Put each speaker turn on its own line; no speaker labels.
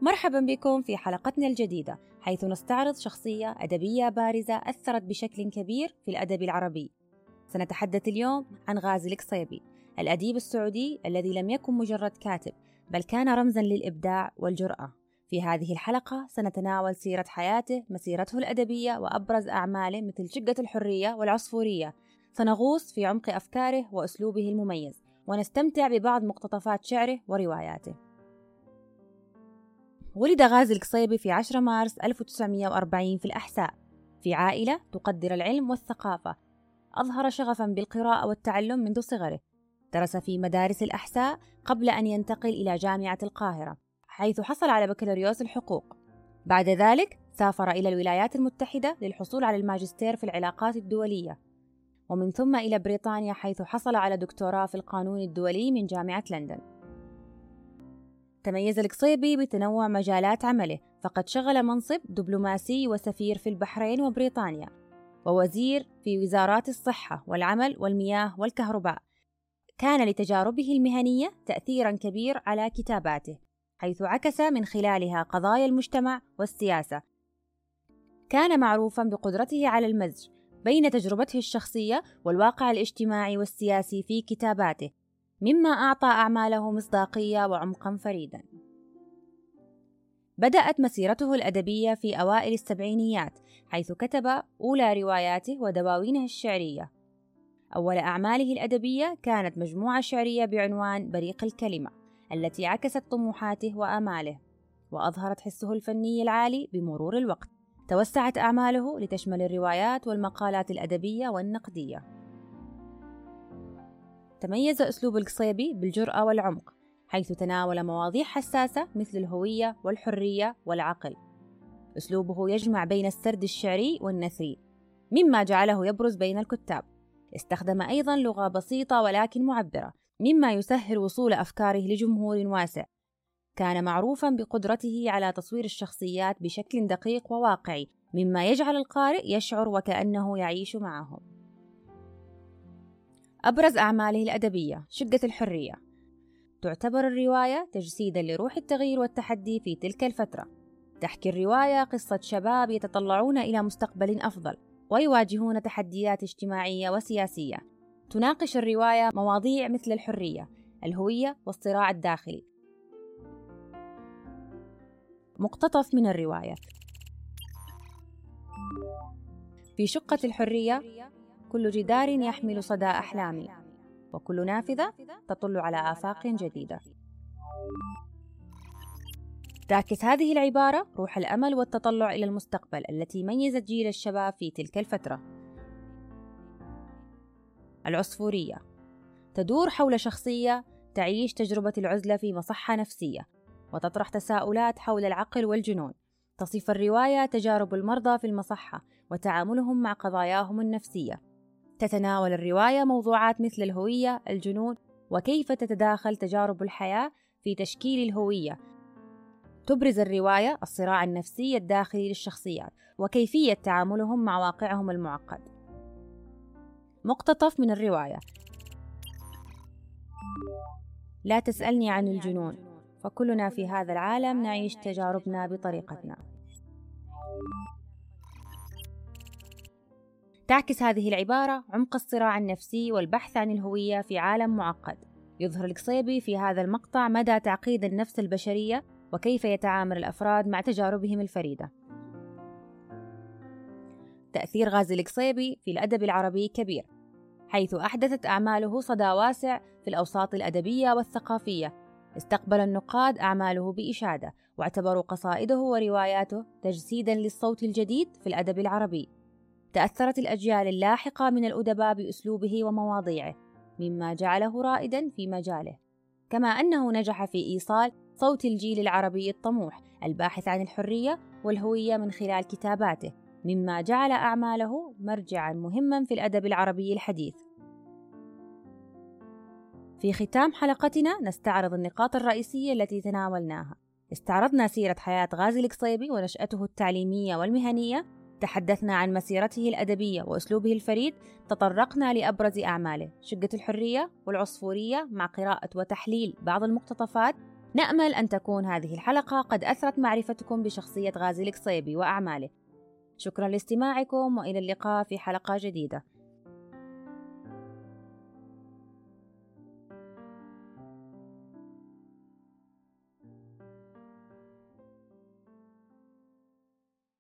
مرحبا بكم في حلقتنا الجديدة، حيث نستعرض شخصية أدبية بارزة أثرت بشكل كبير في الأدب العربي. سنتحدث اليوم عن غازي القصيبي، الأديب السعودي الذي لم يكن مجرد كاتب، بل كان رمزاً للإبداع والجرأة. في هذه الحلقة سنتناول سيرة حياته، مسيرته الأدبية، وأبرز أعماله مثل شقة الحرية والعصفورية. سنغوص في عمق أفكاره وأسلوبه المميز، ونستمتع ببعض مقتطفات شعره ورواياته. ولد غازي القصيبي في 10 مارس 1940 في الأحساء، في عائلة تقدر العلم والثقافة. أظهر شغفاً بالقراءة والتعلم منذ صغره. درس في مدارس الأحساء قبل أن ينتقل إلى جامعة القاهرة، حيث حصل على بكالوريوس الحقوق. بعد ذلك سافر إلى الولايات المتحدة للحصول على الماجستير في العلاقات الدولية، ومن ثم إلى بريطانيا، حيث حصل على دكتوراه في القانون الدولي من جامعة لندن. تميز القصيبي بتنوع مجالات عمله، فقد شغل منصب دبلوماسي وسفير في البحرين وبريطانيا، ووزير في وزارات الصحة والعمل والمياه والكهرباء. كان لتجاربه المهنية تأثيراً كبير على كتاباته، حيث عكس من خلالها قضايا المجتمع والسياسة. كان معروفاً بقدرته على المزج بين تجربته الشخصية والواقع الاجتماعي والسياسي في كتاباته، مما أعطى أعماله مصداقية وعمقاً فريداً. بدأت مسيرته الأدبية في أوائل السبعينيات، حيث كتب أولى رواياته ودواوينه الشعرية. أول أعماله الأدبية كانت مجموعة شعرية بعنوان بريق الكلمة، التي عكست طموحاته وآماله، وأظهرت حسه الفني العالي بمرور الوقت. توسعت أعماله لتشمل الروايات والمقالات الأدبية والنقدية. تميز أسلوب القصيبي بالجرأة والعمق، حيث تناول مواضيع حساسة مثل الهوية والحرية والعقل. أسلوبه يجمع بين السرد الشعري والنثري، مما جعله يبرز بين الكتاب. استخدم أيضاً لغة بسيطة ولكن معبرة، مما يسهل وصول أفكاره لجمهور واسع. كان معروفاً بقدرته على تصوير الشخصيات بشكل دقيق وواقعي، مما يجعل القارئ يشعر وكأنه يعيش معهم. أبرز أعماله الأدبية شقة الحرية. تعتبر الرواية تجسيداً لروح التغيير والتحدي في تلك الفترة. تحكي الرواية قصة شباب يتطلعون إلى مستقبل أفضل، ويواجهون تحديات اجتماعية وسياسية. تناقش الرواية مواضيع مثل الحرية، الهوية، والصراع الداخلي. مقتطف من الرواية. في شقة الحرية: كل جدار يحمل صدى أحلامي، وكل نافذة تطل على آفاق جديدة. تعكس هذه العبارة روح الأمل والتطلع إلى المستقبل التي ميزت جيل الشباب في تلك الفترة. العصفورية. تدور حول شخصية تعيش تجربة العزلة في مصحة نفسية، وتطرح تساؤلات حول العقل والجنون. تصف الرواية تجارب المرضى في المصحة وتعاملهم مع قضاياهم النفسية. تتناول الرواية موضوعات مثل الهوية، الجنون، وكيف تتداخل تجارب الحياة في تشكيل الهوية. تبرز الرواية الصراع النفسي الداخلي للشخصيات وكيفية تعاملهم مع واقعهم المعقد. مقتطف من الرواية. لا تسألني عن الجنون، فكلنا في هذا العالم نعيش تجاربنا بطريقتنا. تعكس هذه العبارة عمق الصراع النفسي والبحث عن الهوية في عالم معقد. يظهر القصيبي في هذا المقطع مدى تعقيد النفس البشرية وكيف يتعامل الأفراد مع تجاربهم الفريدة. تأثير غازي القصيبي في الأدب العربي كبير، حيث أحدثت أعماله صدى واسع في الأوساط الأدبية والثقافية. استقبل النقاد أعماله بإشادة، واعتبروا قصائده ورواياته تجسيداً للصوت الجديد في الأدب العربي. تأثرت الأجيال اللاحقة من الأدباء بأسلوبه ومواضيعه، مما جعله رائداً في مجاله. كما أنه نجح في إيصال صوت الجيل العربي الطموح الباحث عن الحرية والهوية من خلال كتاباته، مما جعل أعماله مرجعاً مهماً في الأدب العربي الحديث. في ختام حلقتنا نستعرض النقاط الرئيسية التي تناولناها. استعرضنا سيرة حياة غازي القصيبي ونشأته التعليمية والمهنية. تحدثنا عن مسيرته الأدبية وأسلوبه الفريد. تطرقنا لأبرز أعماله شقة الحرية والعصفورية مع قراءة وتحليل بعض المقتطفات. نأمل أن تكون هذه الحلقة قد أثرت معرفتكم بشخصية غازي القصيبي وأعماله. شكرا لاستماعكم، وإلى اللقاء في حلقة جديدة.